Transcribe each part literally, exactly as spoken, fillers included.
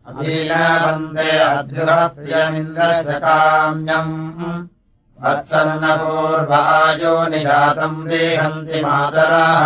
अभीनवन्दे अद्रुः प्रियमिन्द्रस्य काम्यम् वत्सन्नपूर्वायो निजातम् देहन्ति मातराः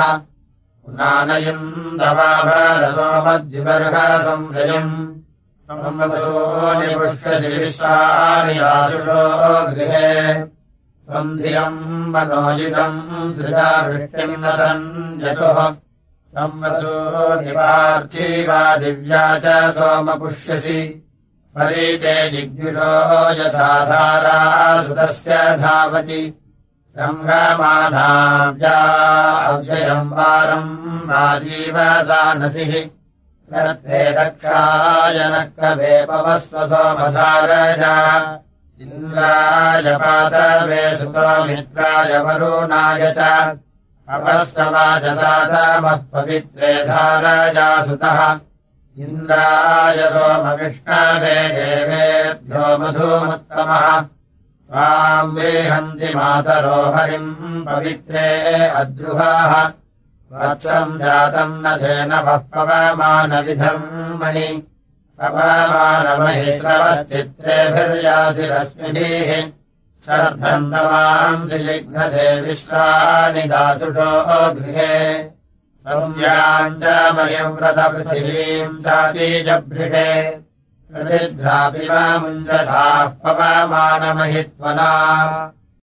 नानयन्दवाभरसोमद्विबर्हसंव्रजम् त्वमसो निपुष्यसि विश्वानि आशुषो गृहे त्वम् धियम् मनोजितम् सृजा वृष्टिम् नरन्यतुः त्वम् वसो निवार्चीवा दिव्या च सोमपुष्यसि परीते जिग्युषो यथा धारा सुतस्य धावति रङ्गमानाव्या अव्ययम् वारम् आजीव सानसिः रत्ते रक्षायनः कवे पवस्व सोमधारजा इन्द्राय पातवे सुतोमित्राय वरुणाय च अपस्तवाजसातमः पवित्रे धारजा सुतः इन्द्राय सोमविष्णवे देवेभ्यो मधुमुत्तमः त्वाम् वेहन्ति मातरो हरिम् पवित्रे अद्रुहाः वत्सम् जातम् न धेनवः पवमानविधर्मणि पवमानमहिस्रवश्चित्रेभिर्यासि रश्मिभिः शर्धन्तमांसि जिघ्नसे विश्वानि दासुषो गृहे संज्ञाम् च मयव्रतपृथिवीम् चातीजभृषे प्रतिद्रापि वा मुञ्जसाः पवमानमहित्वना